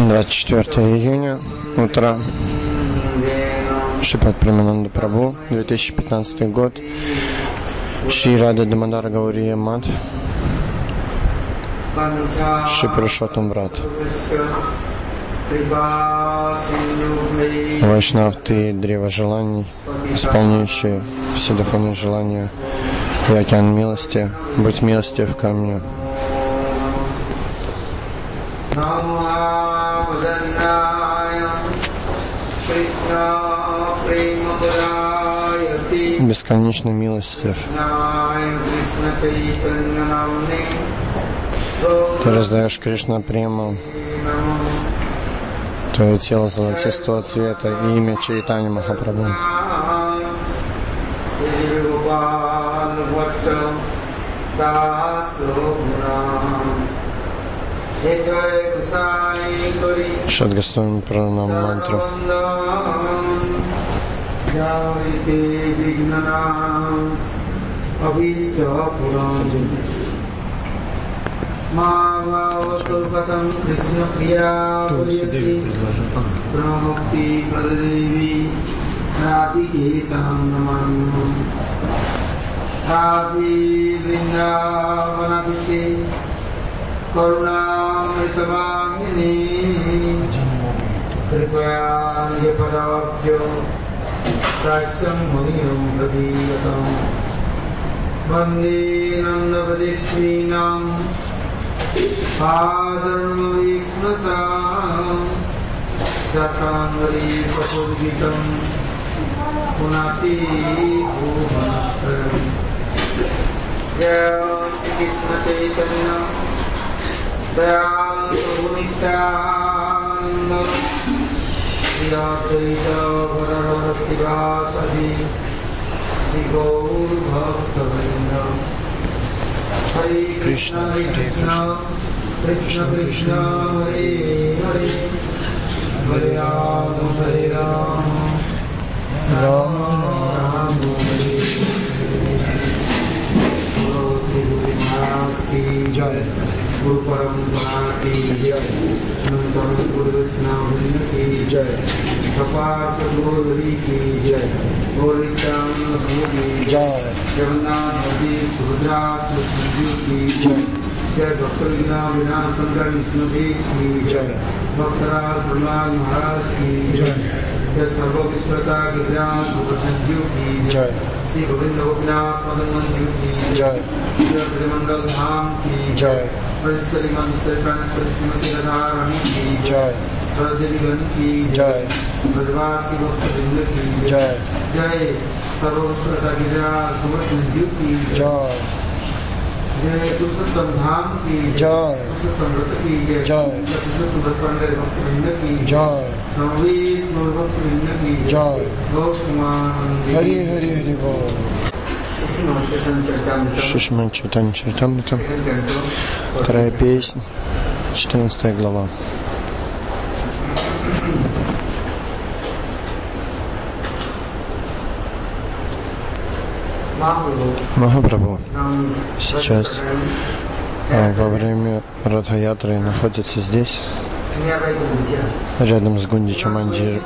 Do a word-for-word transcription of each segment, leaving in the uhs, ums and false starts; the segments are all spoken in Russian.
двадцать четвёртого июня, утро, Шрипад Премананда Прабху, две тысячи пятнадцатый год, Шри Рада Дамодар Гаурия Мат, Шри Пурушоттам Врат. Вайшнав, ты древо желаний, исполняющий все духовные желания, и океан милости, будь милостив ко мне. Бесконечно милостив. Ты раздаешь Кришна прему, твое тело золотистого цвета и имя Чайтанья Махапрабху. Шадгастами пранам мантру. Мававатурпатам Кришна Прия Пурьяси Прамукти Прадеви Радикетам Намам Ради Вриндаванаписи Карунамритавамини Крипая Япадабджо Тайсам Махинам Прадиятам Ванде Нандавадешвинам Падарma Vikšnasam Dasangari Papurgitam Punati Bhuvanataram Jaya Shri Krishna Chaitanya Dayal Prabhu Nityananda Shri Advaita Gadadhara Sivasadi Shri Gaur Bhakta Hare Krishna, Hare Krishna, Krishna Krishna, Hare Hare, Hare Rama, Hare Rama, Rama Rama, Hare Hare. Guru Sri Maharaj ki Jai, Guru Parampara ki Jai, Nantara Guru Vaishnava ki Jai, Kapar Sadguru ki Jai, Gaurichan ki Jai. Jagannath Nadi Subhadra Sanjeev ki Jai, Jai Bhakta Vina Vina Sankar Vishnudev ki Jai, Bhaktaraj Prahlad Maharaj ki Jai, Jai Sarva Vishwata Gidran Sanjeev ki Jai, Sri Govinda Gopinath Madan Manju ki Jai, Jai Pradimandal Dham ki Jai, Pradisari Mansari Pranasari Srimati Radharani ki Jai, Pradevigan ki Jai, Pradivasi Bhakta Vrinda ki Jai, Jai सर्वोत्तम गिरिराज गोवर्धन की जय, जय पुरुषोत्तम धाम की जय, पुरुषोत्तम व्रत की जय, पुरुषोत्तम व्रत पांडे भक्त वृंद की जय, संवेद गौर भक्त वृंद की जय, गौ कुमार हरि हरि हरि बोल। Шримад Чайтанья Чаритамрита, вторая песня, четырнадцатая глава. Махапрабху сейчас а, во время Радха-ятры находится здесь, рядом с Гундича Мандир.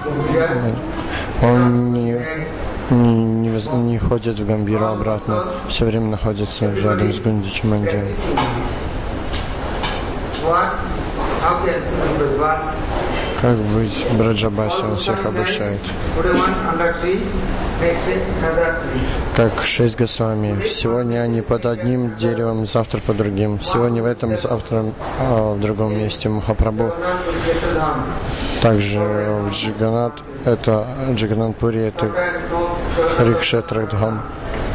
Он не, не, не, не ходит в Гамбиру обратно, все время находится рядом с Гундича Мандиром. Как быть Браджабаси, он всех обучает. Как шесть Госвами. Сегодня они под одним деревом, завтра под другим. Сегодня в этом, завтра а, в другом месте. Махапрабху. Также в Джаганат, это Джаганатпури, это Харикшетра Дхам.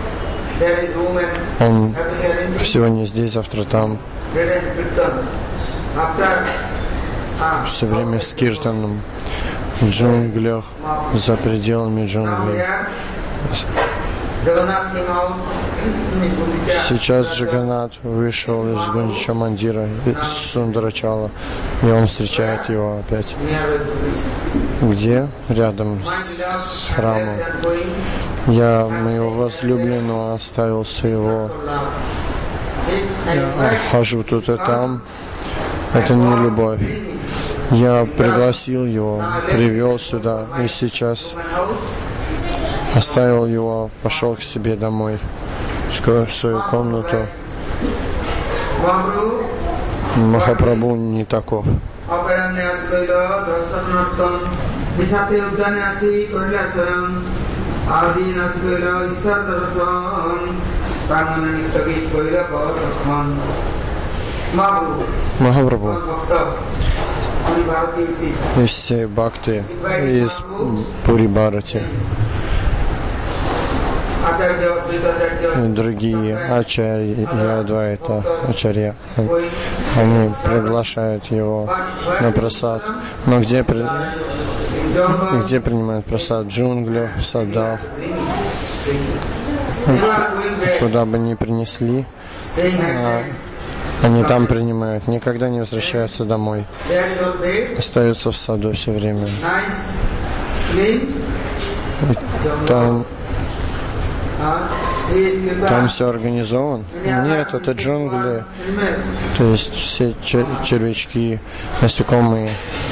Он сегодня здесь, завтра там. Все время с киртаном. В джунглях, за пределами джунглей. Сейчас Джаганат вышел из Гундича Мандира, из Сундарачала, и он встречает его опять. Где? Рядом с храмом. Я моего возлюбленного оставил своего. Я хожу тут и там. Это не любовь. Я пригласил его, привел сюда, и сейчас оставил его, пошел к себе домой, в свою комнату. Махапрабху не таков. Махапрабху из всей бхакти, из Пури Бхарати, и другие ачарьи, Адвайта, ачарья, они приглашают его на прасад. Но где, где принимают прасад? В джунглях, в садах, куда бы ни принесли, они там принимают, никогда не возвращаются домой, остаются в саду все время. Там, там все организовано. Нет, это джунгли, то есть все чер- червячки, насекомые,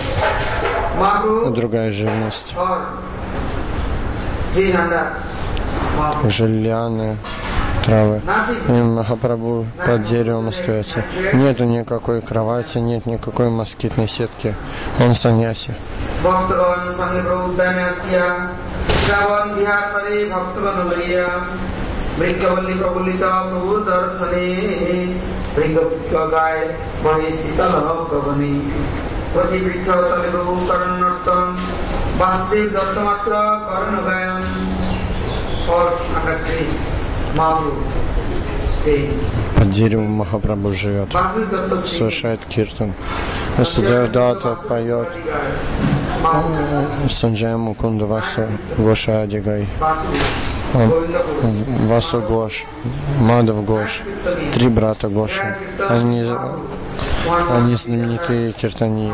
другая живность, также лианы, травы. И Махапрабху под деревом остается. Нету никакой кровати, нет никакой москитной сетки. Он саньяси. Под деревом Махапрабху живет, совершает киртан. Васудевдата поет Санджая Мукунда Васу Гоша Адигай, Васу Гош, Мадав Гош, три брата Гоши. Они, они знаменитые киртании.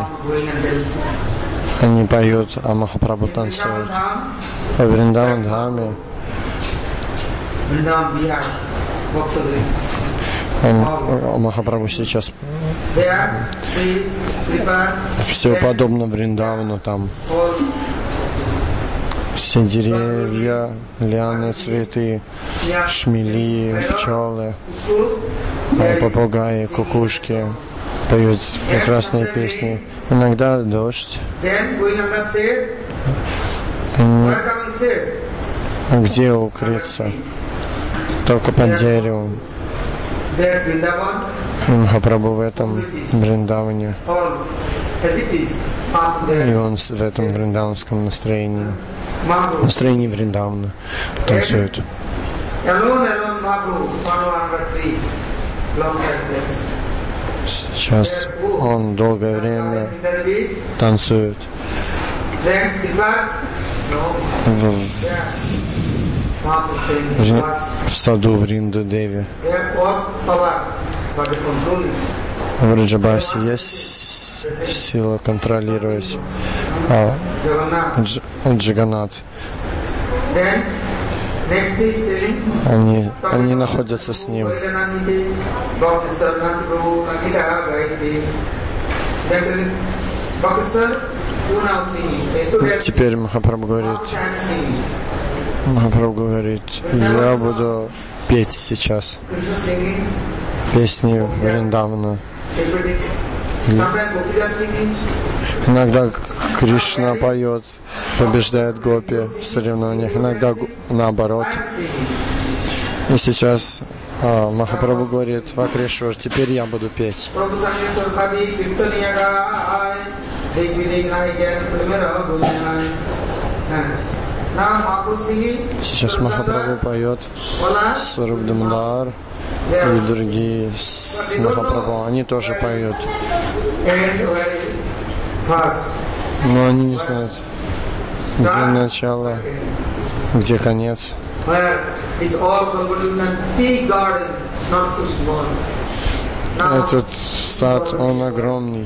Они поют, а Махапрабху танцует. По Вриндаван Дхаме Он, Махапрабху сейчас все подобно Вриндавану, там все деревья, лианы, цветы, шмели, пчелы, попугаи, кукушки поют прекрасные песни. Иногда дождь. А где укрыться? Только под деревом. Махапрабху в этом Вриндаване. И он в этом вриндаванском настроении. Настроении Вриндавана танцует. Сейчас он долгое время танцует в, в, в саду Вринда-Деви. В Раджабасе есть сила контролировать а, Дж, Джаганат. Они, они находятся с ним. Теперь Махапрабху говорит, Махапрабху говорит, я буду петь сейчас песни Вриндавана. Иногда Кришна поет, побеждает гопи в соревнованиях, иногда наоборот. И сейчас а, Махапрабху говорит, Вакрешвар, теперь я буду петь. Сейчас Махапрабху поет Сваруб Дамодар и другие с Махапрабху, они тоже поют. Но они не знают, где начало, где конец. Этот сад, он огромный.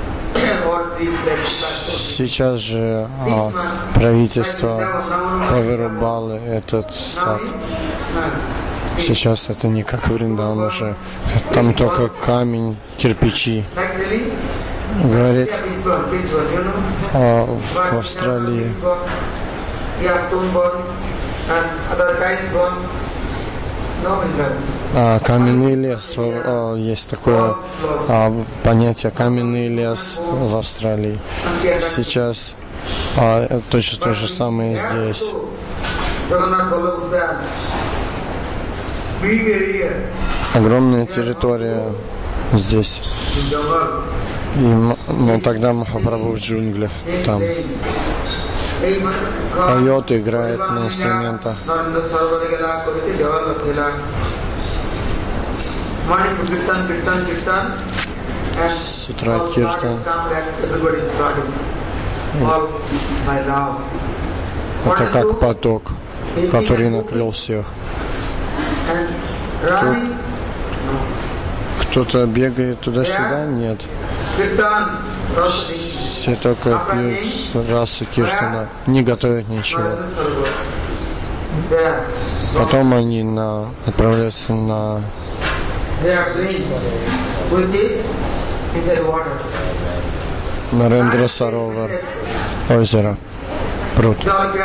Сейчас же а, правительство повырубало этот сад. Сейчас это не как Вриндаван уже. Там только камень, кирпичи. говорит а, в Австралии. А, каменный лес, а, есть такое а, понятие каменный лес в Австралии. Сейчас а, точно то же самое здесь. Огромная территория здесь. И, ну, тогда Махапрабху в джунглях там. Поет, играет на инструментах. С утра киртан. Это как поток, который накрыл всех. Кто-то бегает туда-сюда? Нет. Все только пьют расу киртана, не готовят ничего. Потом они на, отправляются на Нарендра Саровар, озеро, пруд.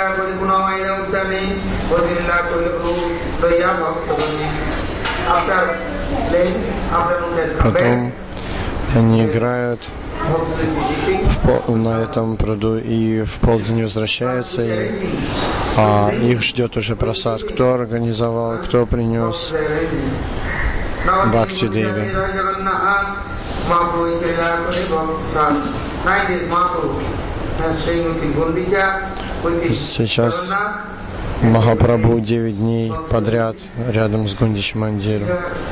Потом они играют в пол, на этом пруду и в полдень возвращаются, и, а их ждет уже просад. Кто организовал, кто принес Бхакти Деви. Сейчас Махапрабху девять дней подряд рядом с Гундичи Мандиром.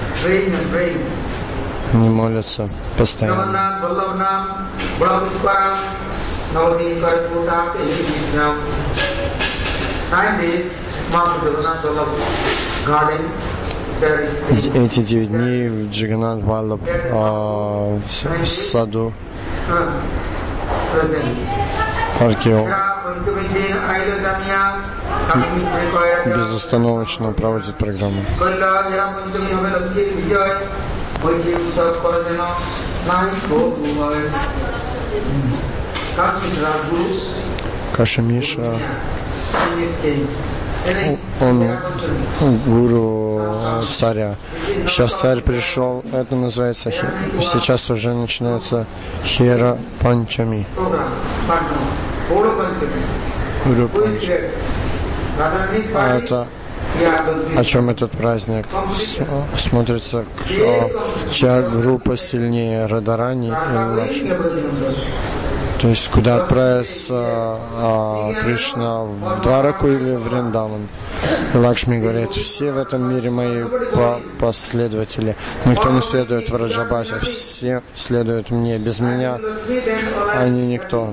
Не молятся постоянно. Эти девять дней в Джаганнат Валлабх а, в саду парке безостановочно проводит программу. Кашамиша, он гуру царя. Сейчас царь пришел, это называется, сейчас уже начинается Хера Панчами. Гуру Панчами. А это о чем этот праздник? Смотрится, кто, чья группа сильнее, Радарани или Лакшми. То есть, куда отправится а, Кришна, в Двараку или в Вриндаван. Лакшми говорит, все в этом мире мои по последователи. Никто не следует в Раджабасе, все следуют мне. Без меня они никто.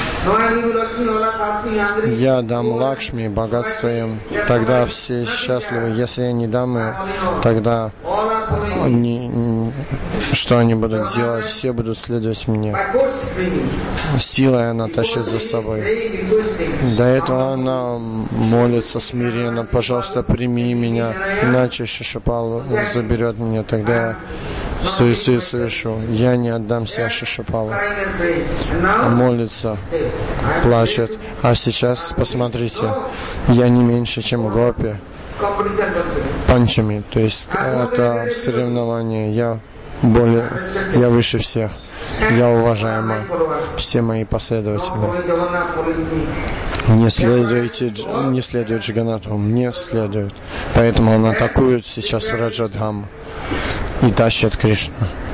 Я дам Лакшми, богатство им, тогда все счастливы. Если я не дам им, тогда они, что они будут делать? Все будут следовать мне. Силой она тащит за собой. До этого она молится смиренно, пожалуйста, прими меня, иначе Шишупал заберет меня, тогда я суицид совершу. Я не отдамся Шишупалу. Молится, плачет. А сейчас, посмотрите, я не меньше, чем Гопи. Панчами, то есть это соревнование. Я более, я выше всех. Я уважаема. Все мои последователи. Не следуйте, не следует Джаганнату, мне следует. Поэтому он атакует сейчас Раджадхам и тащит Кришну.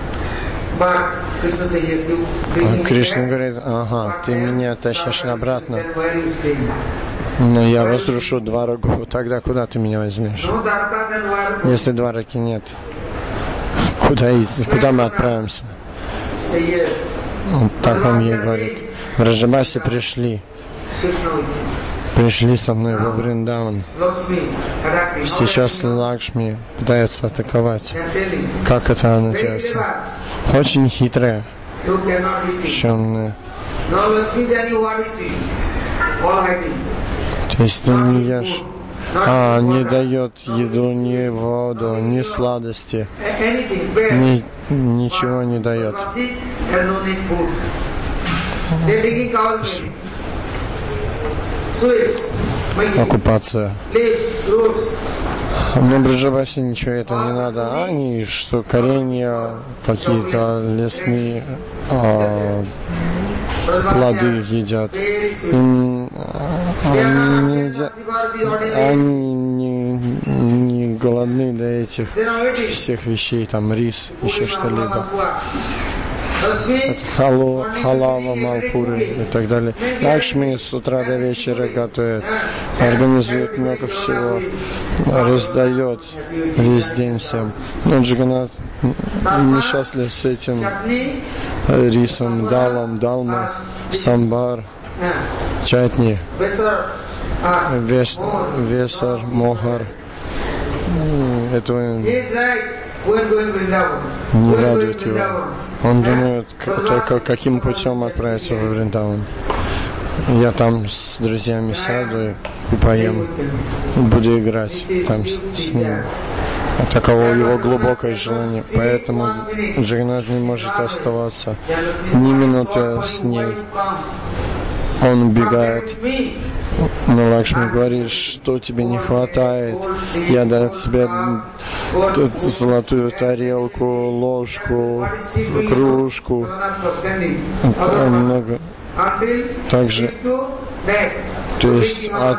Кришна говорит, ага, ты меня тащишь обратно. Но я разрушу Дварагу, тогда куда ты меня возьмешь? Если Двараки нет, куда идти? Куда мы отправимся? Так он ей говорит. В Раджабасе пришли. Пришли со мной во Вриндаван. Сейчас Лакшми пытается атаковать. Как это называется? Очень хитрая. Причем, то есть ты не ешь а, не дает еду, ни воду, ни сладости, ни, ничего не дает. Оккупация. Но Бриджабасе ничего это не надо. Они что коренья, какие-то лесные а, плоды едят. Им, они не, едят, они не, не голодны до этих всех вещей, там рис, еще что-либо. Халу, халава, малпуры и так далее. Лакшми с утра до вечера готовят, организует много всего, раздает весь день всем. Но Джаганнат несчастлив с этим рисом, далом, далма, самбар, чатни, вес, весар, мохар. Этого не радует его. Он думает только каким путем отправиться во Вриндаван. Я там с друзьями сяду и поем, и буду играть там с, с ним. Таково его глубокое желание. Поэтому Джаганнат не может оставаться ни минуты с ней. Он убегает. Но Лакшми говорит, что тебе не хватает. Я дал тебе золотую тарелку, ложку, кружку. Много. Также, то есть от,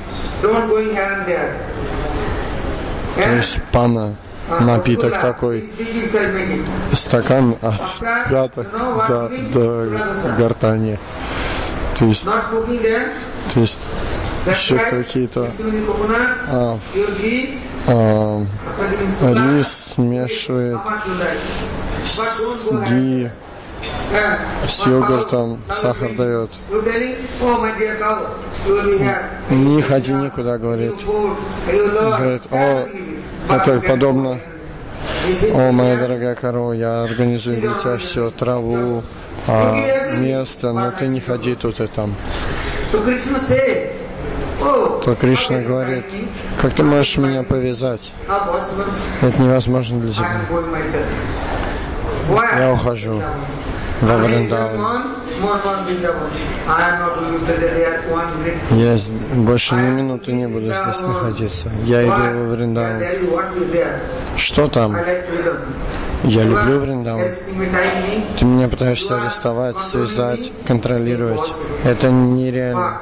то есть пана, напиток такой, стакан от пяток до, до гортани. То есть, то есть еще какие-то а, а, рис смешивает с ги, с йогуртом, сахар дает. Не ходи никуда, говорит. Говорит, о, это подобно. О, моя дорогая корова, я организую для тебя все, траву, а, место, но ты не ходи тут и там. То Кришна говорит, как ты можешь меня повязать? Это невозможно для тебя. Я ухожу во Вриндаван. Я больше ни минуты не буду здесь находиться. Я иду во Вриндаван. Что там? Я люблю Вриндаван. Ты меня пытаешься арестовать, связать, контролировать. Это нереально.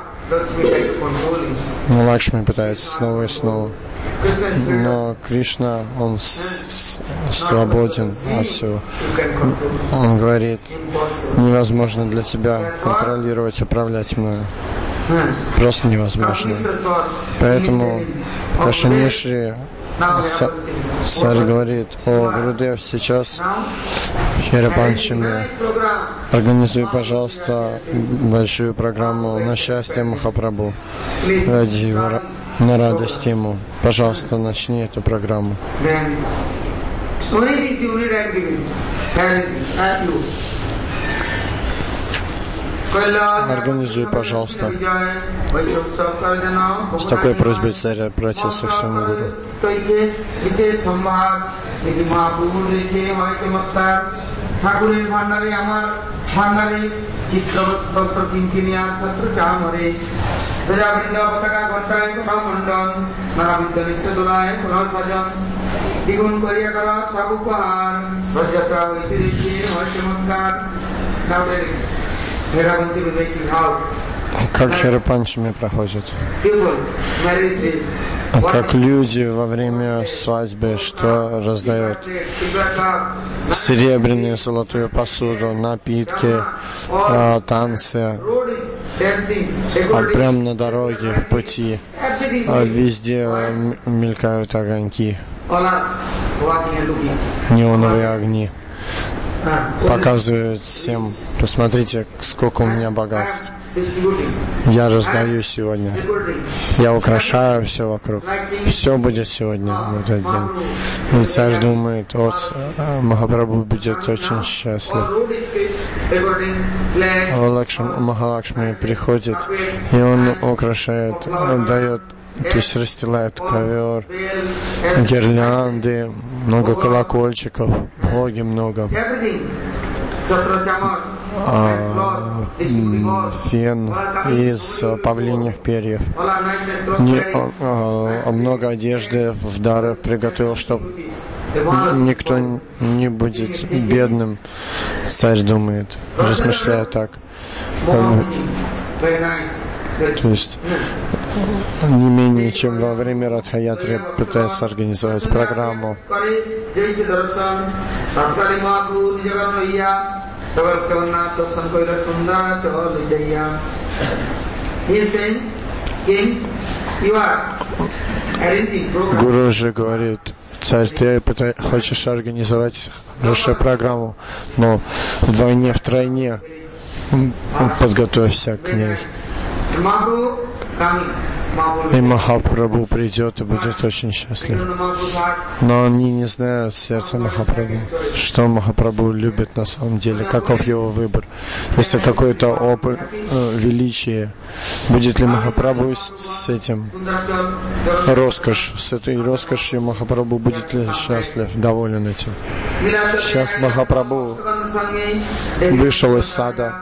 Но Лакшми пытается снова и снова. Но Кришна, он с- свободен от всего. Он говорит, невозможно для тебя контролировать, управлять мною. Просто невозможно. Поэтому Кашемишри царь говорит, о, Гурудев, сейчас Херапанчами, организуй, пожалуйста, большую программу на счастье Махапрабху, ради его, на радость ему. Пожалуйста, начни эту программу. Организуй, пожалуйста. С такой просьбой царь обратился к своему гуру. Как Херапанчами проходит? Как люди во время свадьбы, что раздают серебряную, золотую посуду, напитки, танцы, а прямо на дороге, в пути, везде мелькают огоньки, неоновые огни. Показывают всем, посмотрите, сколько у меня богатств. Я раздаю сегодня. Я украшаю все вокруг. Все будет сегодня, в этот день. И царь думает, вот Махапрабху будет очень счастлив. Лакшми, Махалакшми приходит, и он украшает, он дает то есть расстилают ковер, гирлянды, много колокольчиков, боги много. А, фен из павлиньих перьев. Не, а, а, много одежды в дар приготовил, чтобы никто не будет бедным, царь думает, размышляя так. То есть не менее чем во время Радха-ятры пытается организовать программу. Гуру же говорит: царь, ты пытай, хочешь организовать хорошую программу, но вдвойне, втройне подготовься к ней. И Махапрабху придет и будет очень счастлив. Но они не знают сердца Махапрабху, что Махапрабху любит на самом деле, каков его выбор. Если какое-то опыт, э, величие, будет ли Махапрабху с, с этим роскошь, с этой роскошью Махапрабху будет ли счастлив, доволен этим. Сейчас Махапрабху вышел из сада.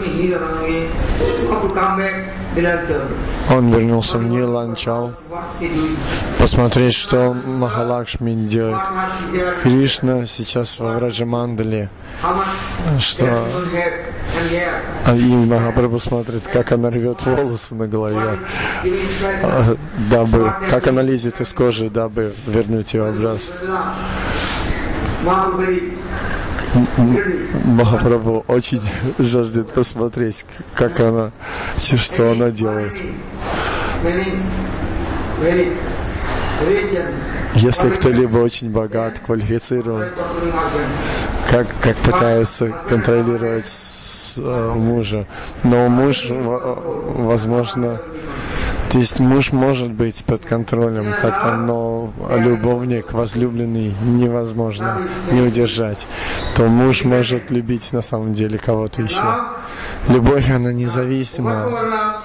Он вернулся в Ниланчал посмотреть, что Махалакшми делает. Кришна сейчас во Враджамандале, что и Махапрабху смотрит, как она рвет волосы на голове, дабы, как она лезет из кожи, дабы вернуть ее образ. Махапрабху очень жаждет посмотреть, как она, что она делает. Если кто-либо очень богат, квалифицирован, как, как пытается контролировать мужа, но муж, возможно, то есть муж может быть под контролем как-то, но любовник, возлюбленный невозможно не удержать, то муж может любить на самом деле кого-то еще. Любовь, она независима.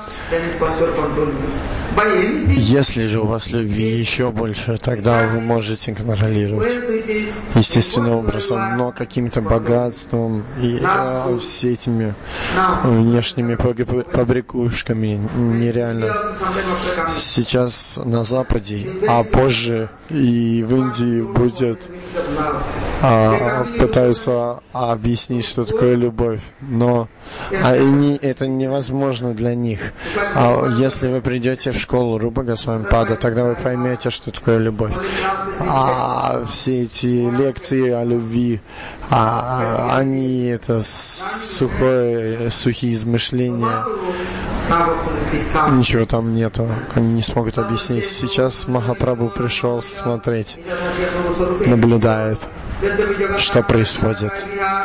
Если же у вас любви еще больше, тогда вы можете контролировать естественным образом, но каким-то богатством и а, все этими внешними побрякушками нереально. Сейчас на Западе, а позже и в Индии будет а, пытаются объяснить, что такое любовь, но а, не, это невозможно для них. А если вы придете в школу Рупа Госвами-пада, тогда вы поймете, что такое любовь. А все эти лекции о любви, а, они это сухое, сухие измышления. Ничего там нету, они не смогут объяснить. Сейчас Махапрабху пришел смотреть, наблюдает, что происходит.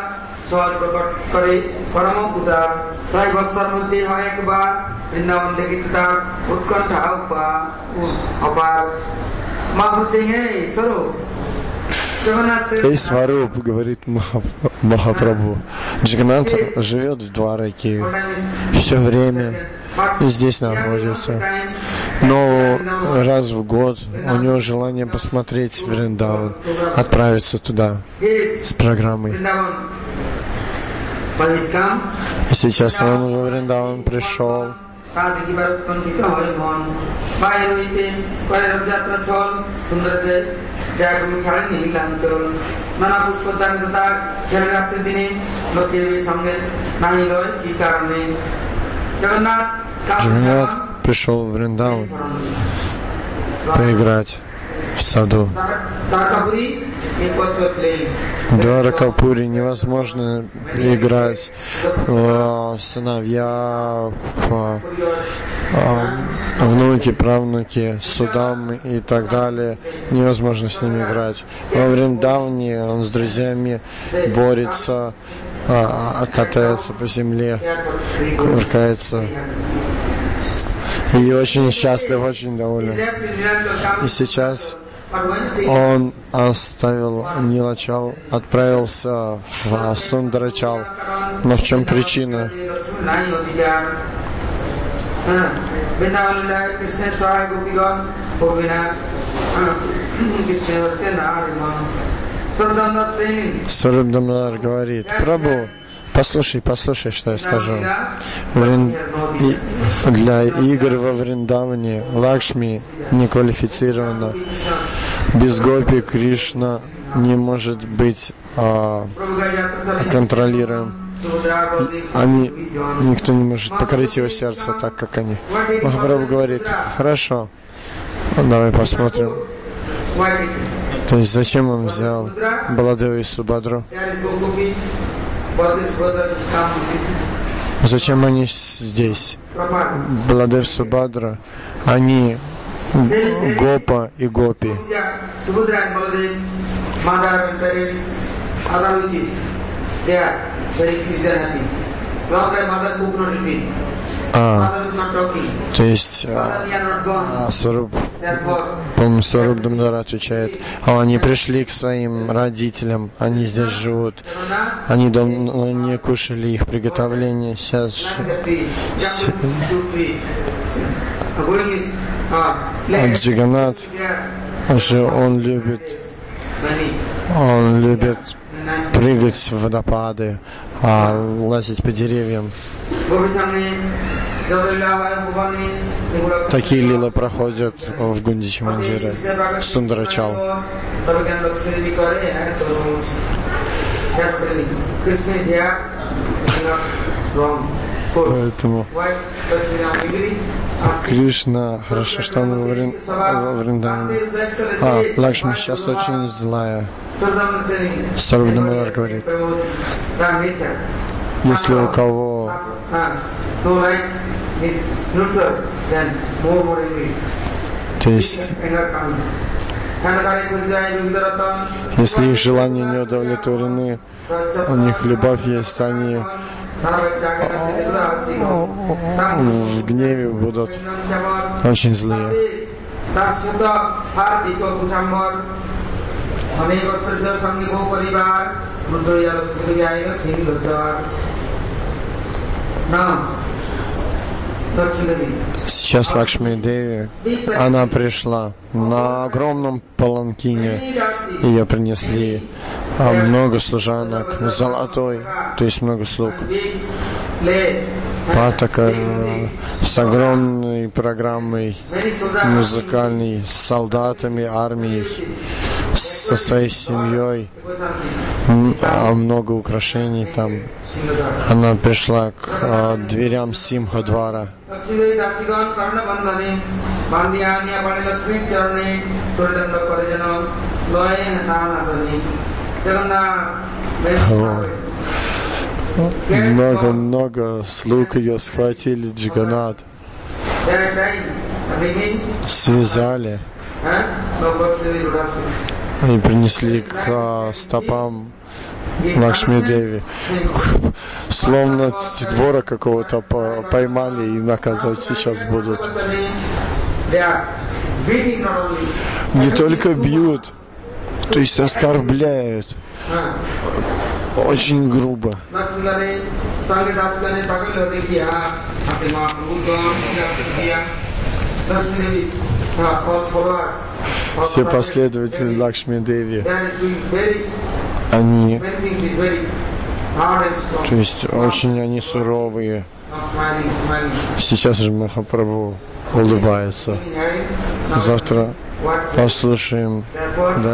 Эй, Сваруб, говорит Махапрабху, Джаганнат живет в Двараке, все время здесь находится, но раз в год у него желание посмотреть Вриндаван, отправиться туда с программой. И сейчас он во Вриндаван пришел. Джаганнат пришел в Вриндаван поиграть в саду. В Дваракапури невозможно играть, э, сыновья, э, э, внуки, правнуки, судам и так далее. Невозможно с ними играть. Во Вриндаване он с друзьями борется, э, катается по земле, кувыркается. И очень счастлив, очень доволен. И сейчас он оставил Нилачал, отправился в Сундарачал. Но в чем причина? Сваруб Дамодар говорит: Прабху, послушай, послушай, что я скажу. Врин... И... Для игр во Вриндаване Лакшми не квалифицирована. Без гопи Кришна не может быть а, контролируем. Они, никто не может покорить его сердце так, как они. Махапрабху говорит: хорошо, давай посмотрим. То есть зачем он взял Баладева и Субадру? Зачем они здесь? Баладев, Субадра, они Гопа и Гопи. А, то есть а, Сваруб, по-моему, Сваруб Дамодар отвечает: а они пришли к своим родителям, они здесь живут, они давно не кушали их приготовление, сейчас а Джаганнат же он любит, он любит прыгать в водопады, а лазить по деревьям. Такие лилы проходят в Гундичи Мандире, Сундарачал. Поэтому Кришна, хорошо, что он во Врин... Вриндаване. А, Лакшми сейчас очень злая. Сваруб Дамодар говорит: если у кого то есть если их желания не удовлетворены, у них любовь есть, они в гневе будут очень злые. Сейчас Лакшми Деви, она пришла на огромном паланкине, ее принесли, а много служанок, золотой, то есть много слуг. Патака с огромной программой музыкальной, с солдатами, армией, со своей семьей, а много украшений там. Она пришла к а, дверям Симхадвара. Много-много слуг ее схватили Джаганнат, связали и принесли к а, стопам Лакшми Деви. Словно вора какого-то поймали и наказывать сейчас будут. Не только бьют, то есть оскорбляют. Очень грубо. Все последователи Лакшми Деви, они, то есть очень они суровые. Сейчас же Махапрабху улыбается. Завтра послушаем